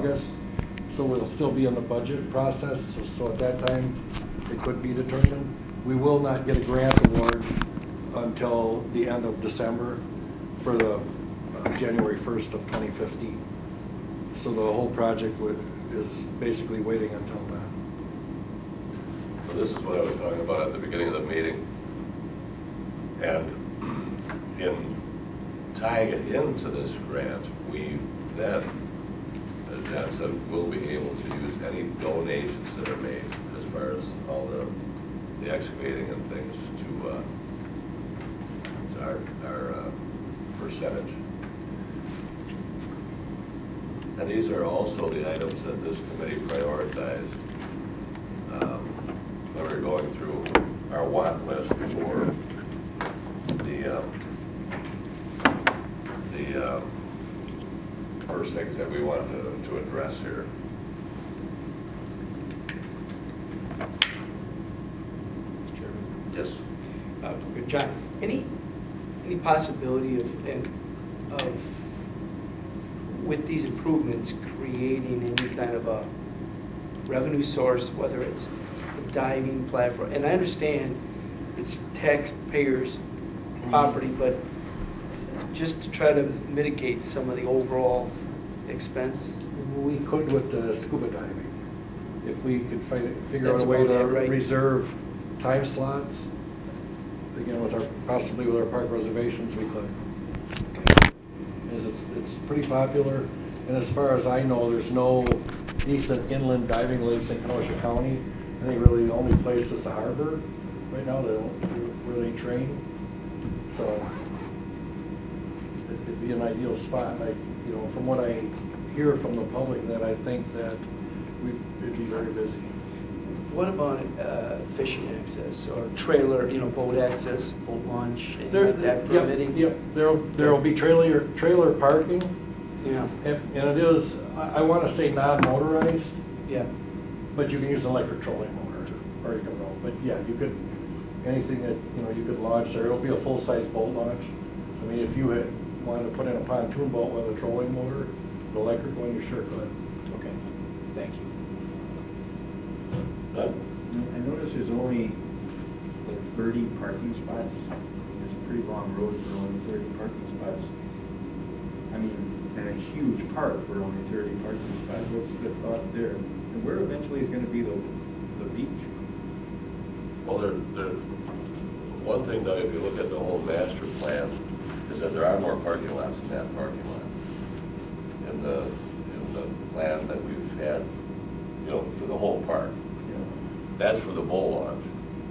August, so we'll still be in the budget process, so at that time, it could be determined. We will not get a grant award until the end of December for the January 1st of 2015. So the whole project is basically waiting until then. So this is what I was talking about at the beginning of the meeting. And in tying it into this grant, we then, as Jan said, will be able to use any donations that are made as far as all the excavating and things to our percentage. And these are also the items that this committee prioritized when we were going through our want list for the first things that we wanted to address here. Mr. Chairman. Yes. John, any possibility of with these improvements creating any kind of a revenue source, whether it's a diving platform? And I understand it's taxpayers' property, but just to try to mitigate some of the overall expense? We could with the scuba diving. If we could figure out That's a way about to it, right? reserve time slots, again, possibly with our park reservations, we could. It's pretty popular, and as far as I know, there's no decent inland diving lakes in Kenosha County. I think really the only place is the harbor right now where they train. So it'd be an ideal spot. From what I hear from the public, that I think that it'd be very busy. What about fishing access or trailer, boat access, boat launch, and that permitting? Yep. There'll be trailer parking. Yeah. And it is, I want to say non-motorized. Yeah. But you can use an electric trolling motor, or you can go. But yeah, you could, anything that, you could launch there. It'll be a full-size boat launch. I mean, if you wanted to put in a pontoon boat with a trolling motor, an electric one, you sure could. Okay, thank you. None? I noticed there's only like 30 parking spots. It's a pretty long road for only 30 parking spots. I mean, and a huge park for only 30 parking spots. What's the thought there? And where eventually is going to be the beach? Well, one thing, Doug, if you look at the whole master plan, is that there are more parking lots in that parking lot. In the plan that we've had, for the whole park. That's for the boat launch.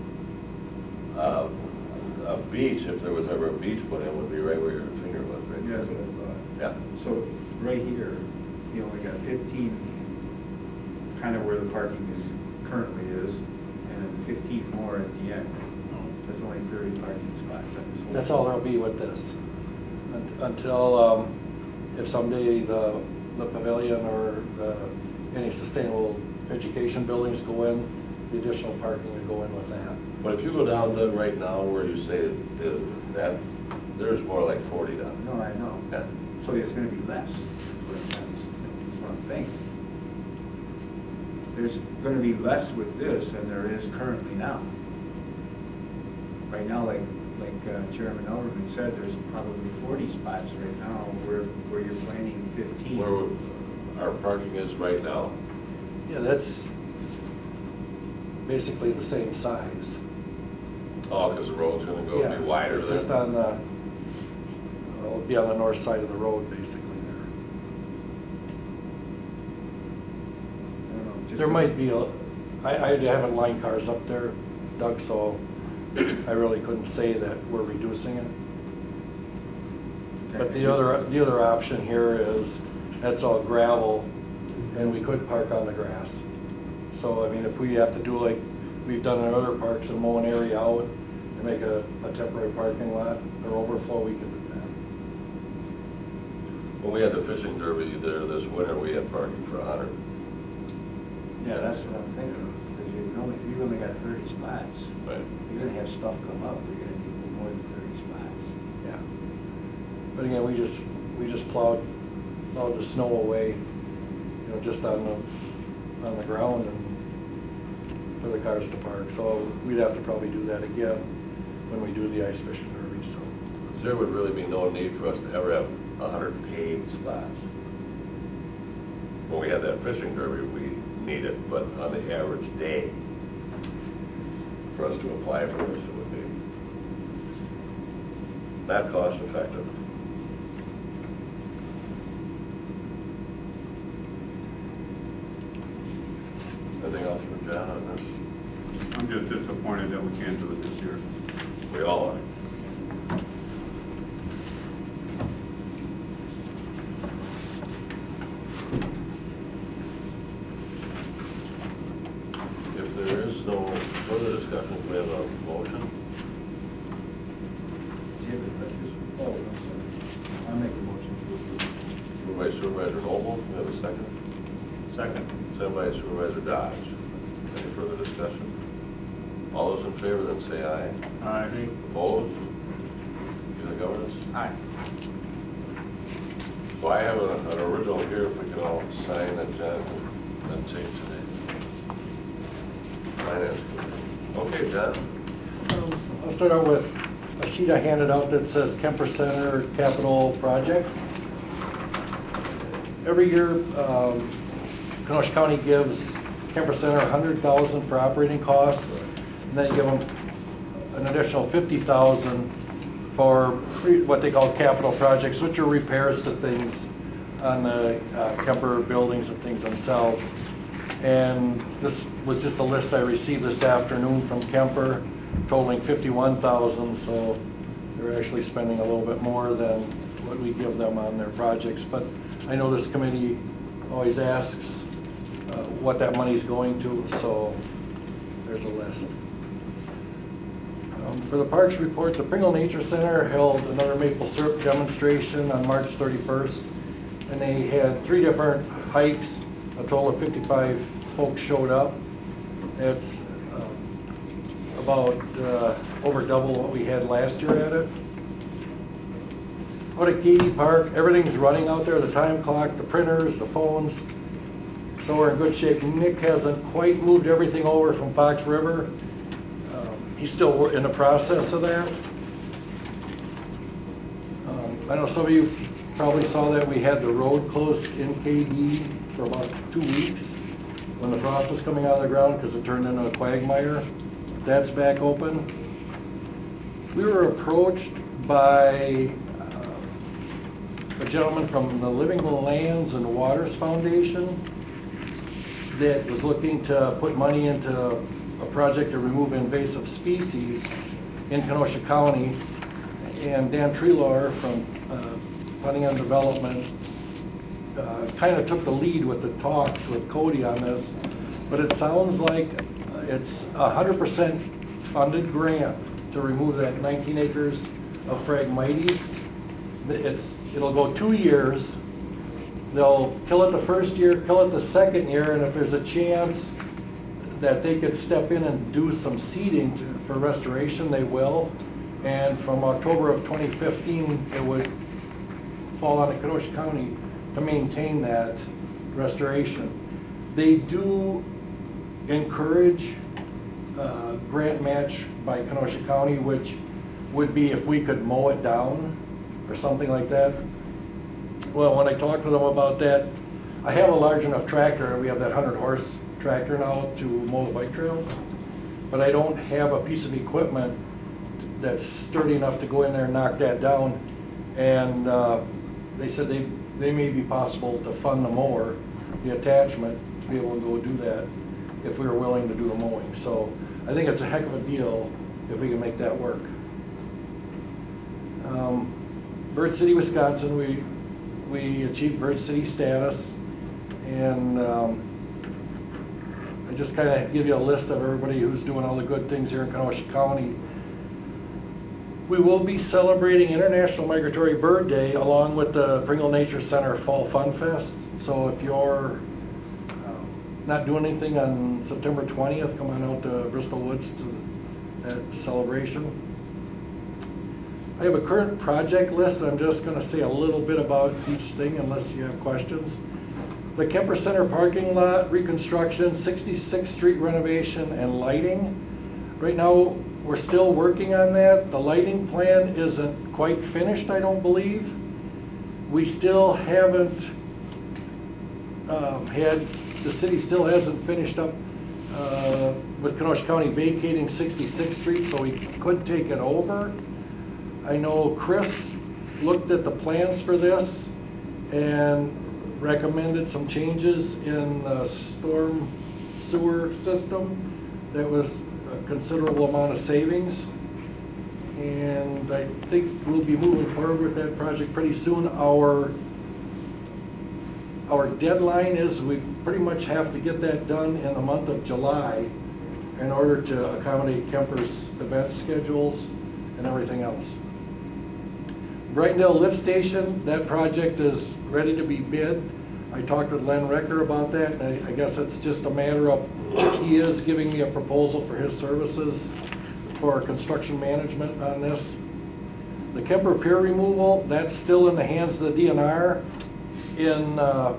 A beach, if there was ever a beach put in, would be right where your finger was, right? Yeah, that's what I thought. Yeah. So right here, we got 15, kind of where the parking currently is, and then 15 more at the end. There's only 30 parking spots. That's all there'll be with this. Until, if someday the pavilion or any sustainable education buildings go in, the additional parking would go in with that. But if you go down to right now where you say that there's more like 40 down there. No, I know. Yeah. So it's going to be less. That's what I'm thinking. There's going to be less with this than there is currently now. Right now, like Chairman Elverman said, there's probably 40 spots right now where you're planning 15. Where our parking is right now. Yeah, that's basically the same size. Oh, because the road's going to be wider it's there. just on the, it'll be on the north side of the road, basically there. I don't know, just There might be I haven't lined cars up there, Doug, so I really couldn't say that we're reducing it. But the other option here is, that's all gravel, and we could park on the grass. So, I mean, if we have to do like we've done in other parks and mow an area out and make a temporary parking lot or overflow, we can do that. When we had the fishing derby there this winter, we had parking for 100. Yeah, that's what I'm thinking. Because if you only got 30 spots, Right. you're going to have stuff come up. You're going to need more than 30 spots. Yeah. But again, we just plowed the snow away, just on the ground and for the cars to park. So we'd have to probably do that again when we do the ice fishing derby, so. There would really be no need for us to ever have 100 paved spots. When we had that fishing derby, we need it, but on the average day, for us to apply for this, it would be not cost effective. Anything else for John on this? I'm just disappointed that we can't do it this year. We all are. If there is no further discussion, we have a motion. Oh, I'm sorry. I'll make a motion to approve. Moved by Supervisor Noble, we have a second. Second. Second by Supervisor Dodge. Any further discussion? All those in favor, then say aye. Aye. Opposed? Any governance? Aye. So I have an original here, if we can all sign and John can then take to the Finance Committee. Okay, John? I'll start out with a sheet I handed out that says Kemper Center Capital Projects. Every year, Kenosha County gives Kemper Center $100,000 for operating costs, and then you give them an additional $50,000 for what they call capital projects, which are repairs to things on the Kemper buildings and things themselves. And this was just a list I received this afternoon from Kemper, totaling $51,000, so they're actually spending a little bit more than what we give them on their projects. But I know this committee always asks what that money's going to, so there's a list. For the Parks report, the Pringle Nature Center held another maple syrup demonstration on March 31st, and they had 3 different hikes. A total of 55 folks showed up. It's about over double what we had last year at it. Out at Katy Park, everything's running out there, the time clock, the printers, the phones. So we're in good shape. Nick hasn't quite moved everything over from Fox River. He's still in the process of that. I know some of you probably saw that we had the road closed in KD for about 2 weeks when the frost was coming out of the ground because it turned into a quagmire. That's back open. We were approached by a gentleman from the Living Lands and Waters Foundation that was looking to put money into a project to remove invasive species in Kenosha County. And Dan Treelor from Planning and Development kind of took the lead with the talks with Cody on this. But it sounds like it's 100% funded grant to remove that 19 acres of Phragmites. It'll go 2 years. They'll kill it the first year, kill it the second year, and if there's a chance that they could step in and do some seeding for restoration, they will. And from October of 2015, it would fall on Kenosha County to maintain that restoration. They do encourage grant match by Kenosha County, which would be if we could mow it down or something like that. Well, when I talked to them about that, I have a large enough tractor. We have that 100-horse tractor now to mow the bike trails, but I don't have a piece of equipment that's sturdy enough to go in there and knock that down. And they said they may be possible to fund the mower, the attachment, to be able to go do that if we were willing to do the mowing. So I think it's a heck of a deal if we can make that work. Bird City, Wisconsin, we achieved Bird City status, and I just kind of give you a list of everybody who's doing all the good things here in Kenosha County. We will be celebrating International Migratory Bird Day along with the Pringle Nature Center Fall Fun Fest. So if you're not doing anything on September 20th, come on out to Bristol Woods to that celebration. I have a current project list. I'm just going to say a little bit about each thing unless you have questions. The Kemper Center parking lot reconstruction, 66th Street renovation and lighting. Right now, we're still working on that. The lighting plan isn't quite finished, I don't believe. We still haven't the city still hasn't finished up with Kenosha County vacating 66th Street, so we could take it over. I know Chris looked at the plans for this and recommended some changes in the storm sewer system. That was a considerable amount of savings. And I think we'll be moving forward with that project pretty soon. Our deadline is we pretty much have to get that done in the month of July in order to accommodate Kemper's event schedules and everything else. Brightendale Lift Station, that project is ready to be bid. I talked with Len Recker about that, and I guess it's just a matter of, he is giving me a proposal for his services for construction management on this. The Kemper Pier removal, that's still in the hands of the DNR. In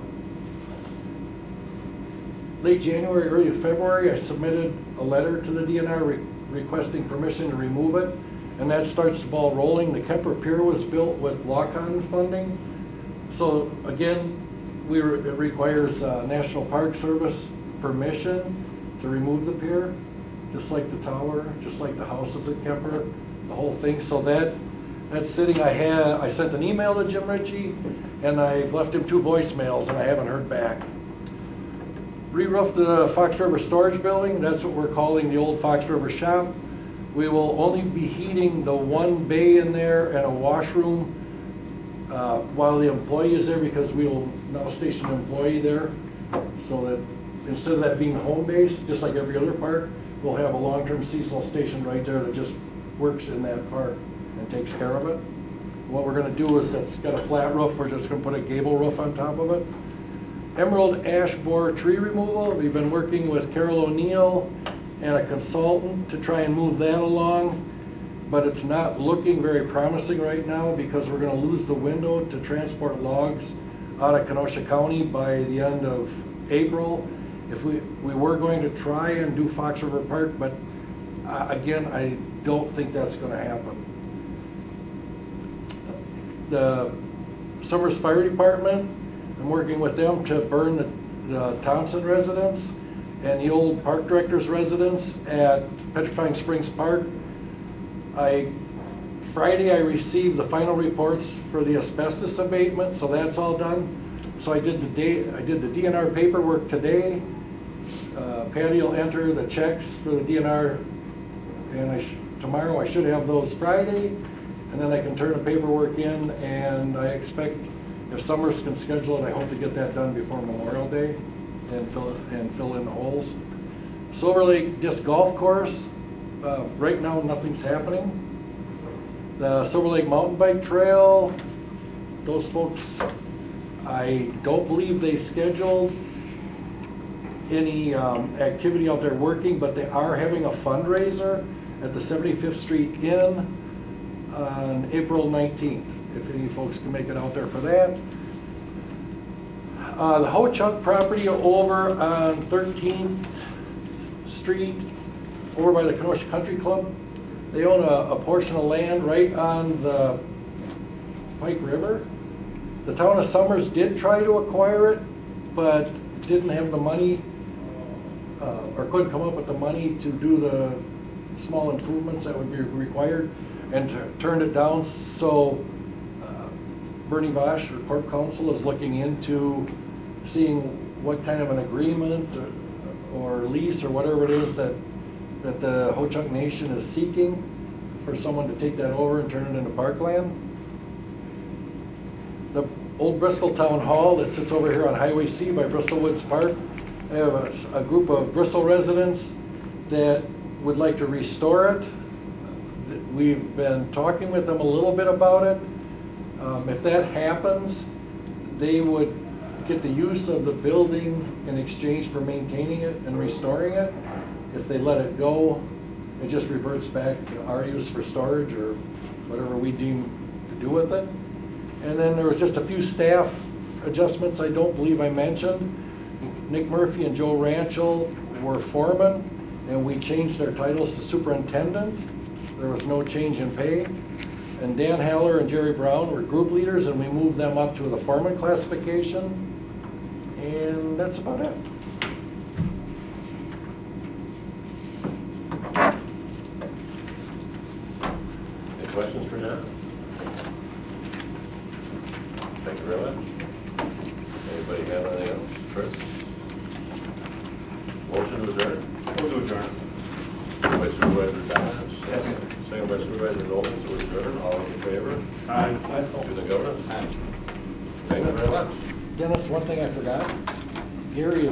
late January, early February, I submitted a letter to the DNR requesting permission to remove it, and that starts the ball rolling. The Kemper Pier was built with walk-on funding, so again, it requires National Park Service permission to remove the pier, just like the tower, just like the houses at Kemper, the whole thing. So that's sitting. I sent an email to Jim Ritchie, and I've left him 2 voicemails, and I haven't heard back. Re-roofed the Fox River Storage Building. That's what we're calling the old Fox River Shop. We will only be heating the 1 bay in there and a washroom while the employee is there, because we will now station an employee there, so that instead of that being home base, just like every other park, we'll have a long-term seasonal station right there that just works in that park and takes care of it. What we're going to do is, it's got a flat roof, we're just going to put a gable roof on top of it. Emerald ash borer tree removal, we've been working with Carol O'Neill and a consultant to try and move that along, but it's not looking very promising right now, because we're going to lose the window to transport logs out of Kenosha County by the end of April. If we were going to try and do Fox River Park, but again, I don't think that's going to happen. The Summers Fire Department, I'm working with them to burn the Thompson residence and the old park director's residence at Petrifying Springs Park. Friday I received the final reports for the asbestos abatement, so that's all done. So I did the DNR paperwork today. Patty will enter the checks for the DNR, and tomorrow I should have those Friday, and then I can turn the paperwork in, and I expect, if Summers can schedule it, I hope to get that done before Memorial Day and fill in the holes. Silver Lake Disc Golf Course, right now nothing's happening. The Silver Lake Mountain Bike Trail, those folks, I don't believe they scheduled any activity out there working, but they are having a fundraiser at the 75th Street Inn on April 19th, if any folks can make it out there for that. The Ho-Chunk property over on 13th Street, over by the Kenosha Country Club, they own a portion of land right on the Pike River. The town of Summers did try to acquire it, but didn't have the money, or couldn't come up with the money to do the small improvements that would be required, and turned it down. So Bernie Bosch, or Corp Council, is looking into seeing what kind of an agreement or lease or whatever it is that the Ho-Chunk Nation is seeking for someone to take that over and turn it into parkland. The old Bristol Town Hall that sits over here on Highway C by Bristol Woods Park, I have a group of Bristol residents that would like to restore it. We've been talking with them a little bit about it. If that happens, they would get the use of the building in exchange for maintaining it and restoring it. If they let it go, it just reverts back to our use for storage or whatever we deem to do with it. And then there was just a few staff adjustments I don't believe I mentioned. Nick Murphy and Joe Ranchel were foreman, and we changed their titles to superintendent. There was no change in pay. And Dan Haller and Jerry Brown were group leaders, and we moved them up to the foreman classification. And that's about it. Any questions for John? Thank you very much. Anybody have anything else? Chris? Motion to adjourn? We'll do adjourn. By Supervisor Dodds. Second by Supervisor Nolan to adjourn. All in favor? Aye. To the government? Thank you very much. Dennis, one thing I forgot. Gary